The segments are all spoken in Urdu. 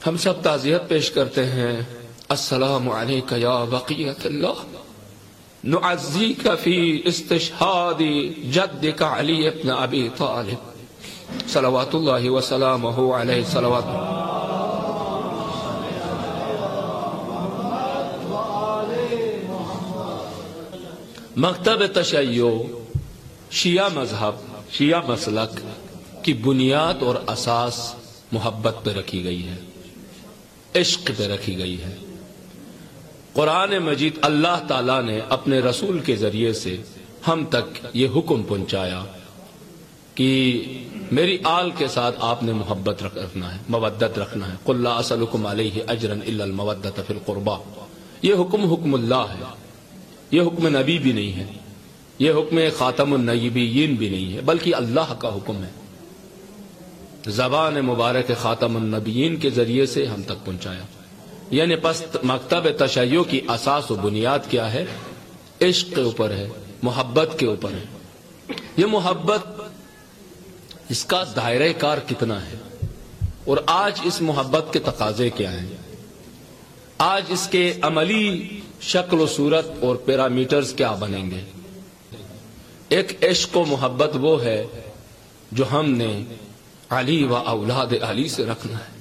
ہم سب تعزیت پیش کرتے ہیں. السلام علیک یا بقیۃ اللہ نعزیک فی استشہاد جدک علی ابن ابی طالب صلوات اللہ وسلامہ علیہ. صلوات مکتب تشیع شیعہ مذہب، شیعہ مسلک کی بنیاد اور اساس محبت پہ رکھی گئی ہے، عشق پہ رکھی گئی ہے. قرآن مجید اللہ تعالیٰ نے اپنے رسول کے ذریعے سے ہم تک یہ حکم پہنچایا کہ میری آل کے ساتھ آپ نے محبت رکھنا ہے، مودت رکھنا ہے. قل لا اسألکم علیہ اجرا الا المودۃ فی القربى. یہ حکم اللہ ہے، یہ حکم نبی بھی نہیں ہے، یہ حکم خاتم النبیین بھی نہیں ہے، بلکہ اللہ کا حکم ہے. زبان مبارک خاتم النبیین کے ذریعے سے ہم تک پہنچایا. یعنی پس مکتب تشیع کی اساس و بنیاد کیا ہے؟ عشق کے اوپر ہے، محبت کے اوپر ہے. یہ محبت، اس کا دائرہ کار کتنا ہے اور آج اس محبت کے تقاضے کیا ہیں؟ آج اس کے عملی شکل و صورت اور پیرامیٹرز کیا بنیں گے؟ ایک عشق و محبت وہ ہے جو ہم نے علی و اولاد علی سے رکھنا ہے.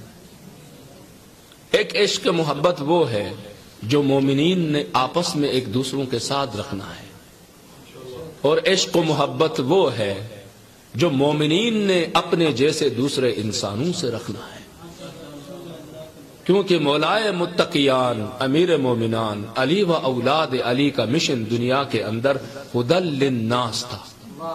ایک عشق محبت وہ ہے جو مومنین نے آپس میں ایک دوسروں کے ساتھ رکھنا ہے. اور عشق و محبت وہ ہے جو مومنین نے اپنے جیسے دوسرے انسانوں سے رکھنا ہے. کیونکہ مولائے متقیان امیر مومنان علی و اولاد علی کا مشن دنیا کے اندر ہدی للناس تھا.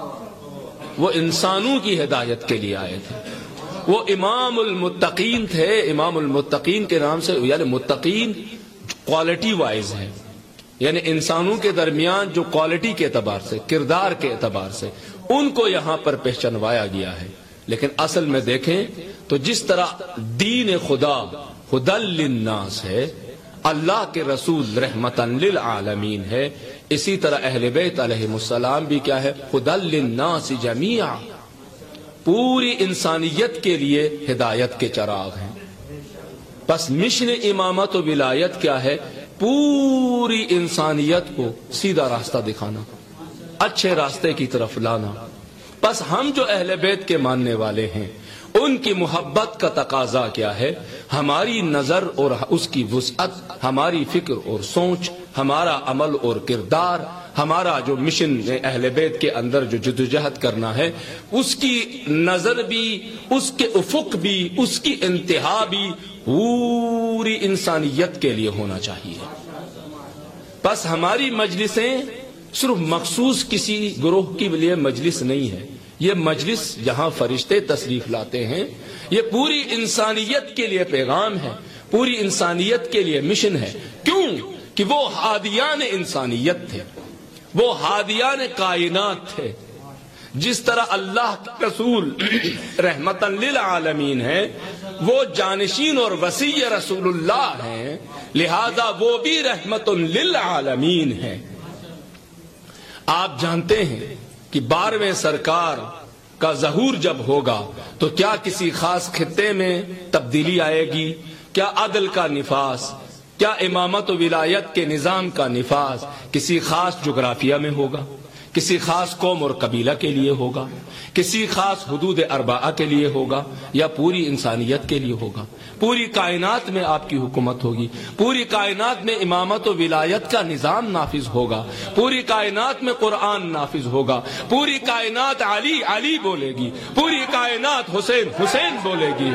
وہ انسانوں کی ہدایت کے لیے آئے تھے. وہ امام المتقین تھے. امام المتقین کے نام سے، یعنی متقین کوالٹی وائز ہے، یعنی انسانوں کے درمیان جو کوالٹی کے اعتبار سے، کردار کے اعتبار سے ان کو یہاں پر پہچانوایا گیا ہے. لیکن اصل میں دیکھیں تو جس طرح دین خدا ہدی للناس ہے، اللہ کے رسول رحمتا للعالمین ہے، اسی طرح اہل بیت علیہم السلام بھی کیا ہے؟ ہدی للناس جمیعا، پوری انسانیت کے لیے ہدایت کے چراغ ہیں. پس مشن امامت و ولایت کیا ہے؟ پوری انسانیت کو سیدھا راستہ دکھانا، اچھے راستے کی طرف لانا. پس ہم جو اہل بیت کے ماننے والے ہیں ان کی محبت کا تقاضا کیا ہے؟ ہماری نظر اور اس کی وسعت، ہماری فکر اور سوچ، ہمارا عمل اور کردار، ہمارا جو مشن اہل بیت کے اندر جو جدوجہد کرنا ہے، اس کی نظر بھی، اس کے افق بھی، اس کی انتہا بھی پوری انسانیت کے لیے ہونا چاہیے. بس ہماری مجلسیں صرف مخصوص کسی گروہ کے لیے مجلس نہیں ہے. یہ مجلس جہاں فرشتے تشریف لاتے ہیں، یہ پوری انسانیت کے لیے پیغام ہے، پوری انسانیت کے لیے مشن ہے. کیوں کہ وہ ہادیان انسانیت تھے، وہ ہادیان کائنات تھے. جس طرح اللہ کے رسول رحمتا للعالمین ہے، وہ جانشین اور وصی رسول اللہ ہیں، لہذا وہ بھی رحمت للعالمین ہے. آپ جانتے ہیں کہ 12ویں سرکار کا ظہور جب ہوگا تو کیا کسی خاص خطے میں تبدیلی آئے گی؟ کیا عدل کا نفاذ، کیا امامت و ولایت کے نظام کا نفاذ کسی خاص جغرافیہ میں ہوگا؟ کسی خاص قوم اور قبیلہ کے لیے ہوگا؟ کسی خاص حدود اربعہ کے لیے ہوگا؟ یا پوری انسانیت کے لیے ہوگا؟ پوری کائنات میں آپ کی حکومت ہوگی، پوری کائنات میں امامت و ولایت کا نظام نافذ ہوگا، پوری کائنات میں قرآن نافذ ہوگا، پوری کائنات علی علی بولے گی، پوری کائنات حسین حسین بولے گی.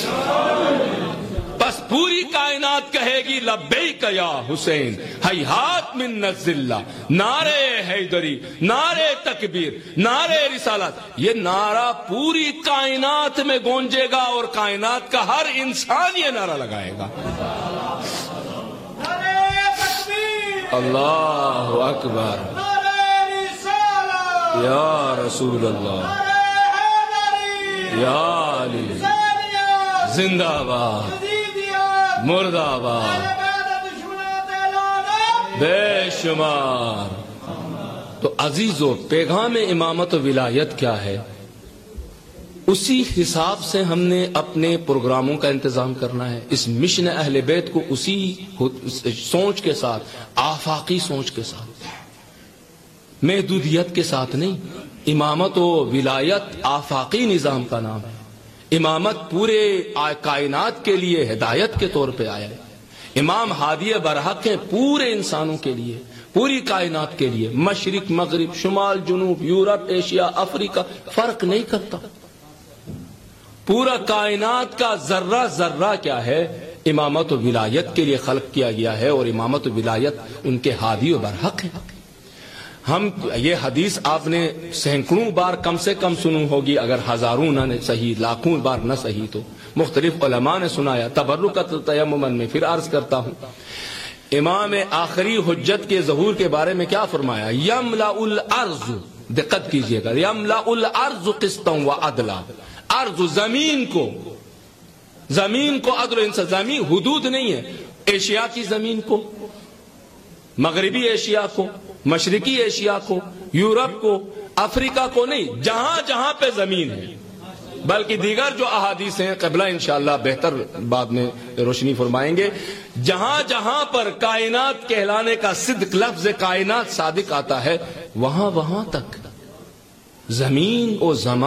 بس پوری کائنات کہے گی لبیک یا حسین ہیہات من الذلہ. نعرے حیدری، نعرے تکبیر، نعرے رسالت، یہ نعرہ پوری کائنات میں گونجے گا اور کائنات کا ہر انسان یہ نعرہ لگائے گا. اللہ اکبر، یا رسول اللہ، یا علی، زندہ باد، مرد آباد، بے شمار. تو عزیزو، پیغام امامت و ولایت کیا ہے؟ اسی حساب سے ہم نے اپنے پروگراموں کا انتظام کرنا ہے. اس مشن اہل بیت کو اسی سوچ کے ساتھ، آفاقی سوچ کے ساتھ، محدودیت کے ساتھ نہیں. امامت و ولایت آفاقی نظام کا نام ہے. امامت پورے کائنات کے لیے ہدایت کے طور پہ آیا ہے. امام ہادی برحق ہیں پورے انسانوں کے لیے، پوری کائنات کے لیے. مشرق مغرب، شمال جنوب، یورپ ایشیا افریقہ فرق نہیں کرتا. پورا کائنات کا ذرہ ذرہ کیا ہے، امامت و ولایت کے لیے خلق کیا گیا ہے، اور امامت و ولایت ان کے ہادی و برحق ہے. ہم یہ حدیث آپ نے سینکڑوں بار کم سے کم سنو ہوگی، اگر ہزاروں نہ صحیح لاکھوں بار نہ صحیح تو مختلف علماء نے سنایا. تبرکۃ تیمم میں پھر عرض کرتا ہوں، امام آخری حجت کے ظہور کے بارے میں کیا فرمایا؟ یملأ الارض، دقت کیجئے گا، یملأ الارض قسطا وعدلا. ارض زمین کو عدل و انصاف، زمین حدود نہیں ہے. ایشیا کی زمین کو، مغربی ایشیا کو، مشرقی ایشیا کو، یورپ کو، افریقہ کو نہیں، جہاں جہاں پہ زمین ہے. بلکہ دیگر جو احادیث ہیں قبلہ انشاءاللہ بہتر بعد میں روشنی فرمائیں گے، جہاں جہاں پر کائنات کہلانے کا صدق، لفظ کائنات صادق آتا ہے، وہاں وہاں تک زمین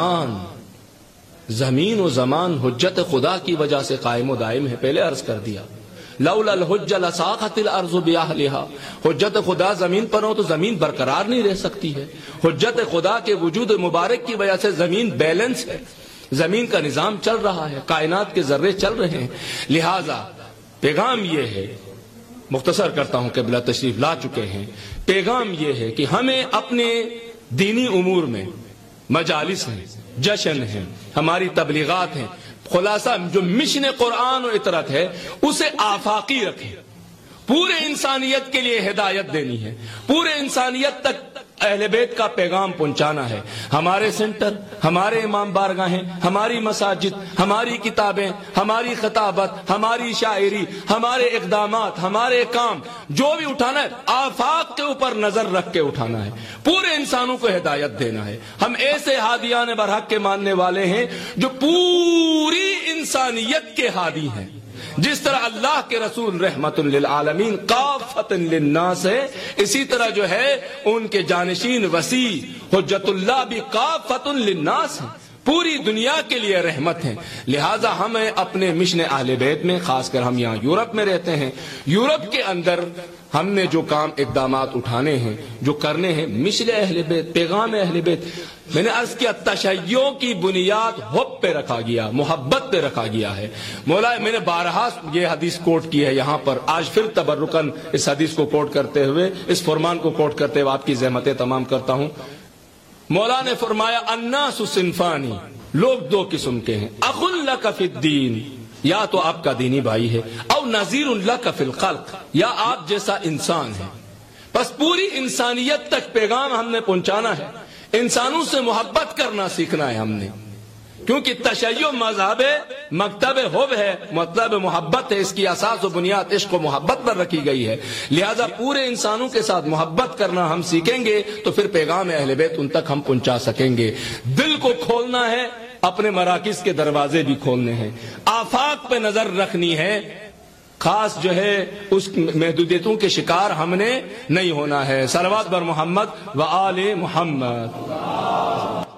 و زمان حجت خدا کی وجہ سے قائم و دائم ہے. پہلے عرض کر دیا، لولا الحجہ لساقت الارض باہلها. حجت خدا زمین پر ہو تو زمین برقرار نہیں رہ سکتی ہے. حجت خدا کے وجود مبارک کی وجہ سے زمین بیلنس ہے، زمین کا نظام چل رہا ہے، کائنات کے ذرے چل رہے ہیں. لہذا پیغام یہ ہے، مختصر کرتا ہوں کہ بلا تشریف لا چکے ہیں، پیغام یہ ہے کہ ہمیں اپنے دینی امور میں مجالس ہیں، جشن ہیں، ہماری تبلیغات ہیں، خلاصہ جو مشن قرآن و اطرت ہے اسے آفاقی رکھیں. پورے انسانیت کے لیے ہدایت دینی ہے، پورے انسانیت تک اہل بیت کا پیغام پہنچانا ہے. ہمارے سینٹر، ہمارے امام بارگاہیں، ہماری مساجد، ہماری کتابیں، ہماری خطابت، ہماری شاعری، ہمارے اقدامات، ہمارے کام جو بھی اٹھانا ہے آفاق کے اوپر نظر رکھ کے اٹھانا ہے. پورے انسانوں کو ہدایت دینا ہے. ہم ایسے ہادیان برحق کے ماننے والے ہیں جو پوری انسانیت کے ہادی ہیں. جس طرح اللہ کے رسول رحمت للعالمین کافۃ للناس ہے، اسی طرح جو ہے ان کے جانشین وسیع حجت اللہ بھی کافۃ للناس ہیں، پوری دنیا کے لیے رحمت ہیں. لہٰذا ہمیں اپنے مشن اہل بیت میں، خاص کر ہم یہاں یورپ میں رہتے ہیں، یورپ کے اندر ہم نے جو کام اقدامات اٹھانے ہیں، جو کرنے ہیں، مشن اہل بیت، پیغام اہل بیت. میں نے عرض کیا تشیع کی بنیاد حب پہ رکھا گیا، محبت پہ رکھا گیا ہے. مولا میں نے بارہا یہ حدیث کوٹ کی ہے یہاں پر، آج پھر تبرکن اس حدیث کو کوٹ کرتے ہوئے، اس فرمان کو کوٹ کرتے ہوئے آپ کی زحمتیں تمام کرتا ہوں. مولا نے فرمایا الناس صنفانی، لوگ دو قسم کے ہیں، اخ لک فی الدین، یا تو آپ کا دینی بھائی ہے، او نذیر لک فی الخلق، یا آپ جیسا انسان ہے. بس پوری انسانیت تک پیغام ہم نے پہنچانا ہے، انسانوں سے محبت کرنا سیکھنا ہے ہم نے، کیونکہ تشیع مذہب مکتب حب ہے، مطلب محبت ہے، اس کی اساس و بنیاد عشق و محبت پر رکھی گئی ہے. لہذا پورے انسانوں کے ساتھ محبت کرنا ہم سیکھیں گے تو پھر پیغام اہل بیت ان تک ہم پہنچا سکیں گے. دل کو کھولنا ہے، اپنے مراکز کے دروازے بھی کھولنے ہیں، آفاق پہ نظر رکھنی ہے. خاص جو ہے اس محدودیتوں کے شکار ہم نے نہیں ہونا ہے. صلوات بر محمد و آل محمد.